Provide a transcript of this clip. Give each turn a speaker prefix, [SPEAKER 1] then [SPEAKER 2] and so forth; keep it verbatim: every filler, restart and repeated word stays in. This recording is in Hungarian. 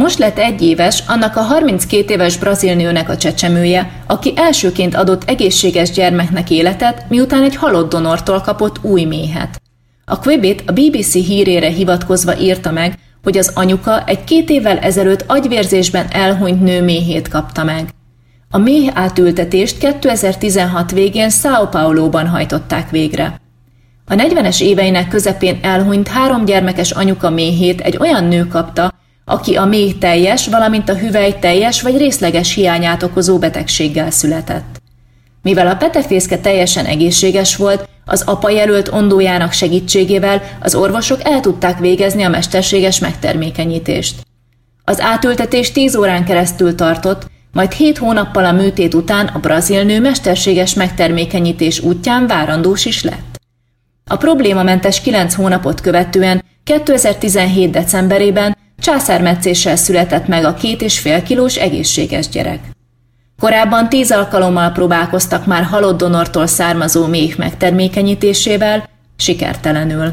[SPEAKER 1] Most lett egy éves annak a harminckét éves brazil nőnek a csecsemője, aki elsőként adott egészséges gyermeknek életet, miután egy halott donortól kapott új méhet. A Quibi-t a bé bé cé hírére hivatkozva írta meg, hogy az anyuka egy két évvel ezelőtt agyvérzésben elhunyt nő méhét kapta meg. A méh átültetést kétezer-tizenhat végén São Pauloban hajtották végre. A negyvenes éveinek közepén elhunyt három gyermekes anyuka méhét egy olyan nő kapta, aki a méh teljes, valamint a hüvely teljes vagy részleges hiányát okozó betegséggel született. Mivel a petefészke teljesen egészséges volt, az apa jelölt ondójának segítségével az orvosok el tudták végezni a mesterséges megtermékenyítést. Az átültetés tíz órán keresztül tartott, majd hét hónappal a műtét után a brazil nő mesterséges megtermékenyítés útján várandós is lett. A problémamentes kilenc hónapot követően kétezer-tizenhét decemberében császármetszéssel született meg a két és fél kilós egészséges gyerek. Korábban tíz alkalommal próbálkoztak már halott donortól származó méh megtermékenyítésével, sikertelenül.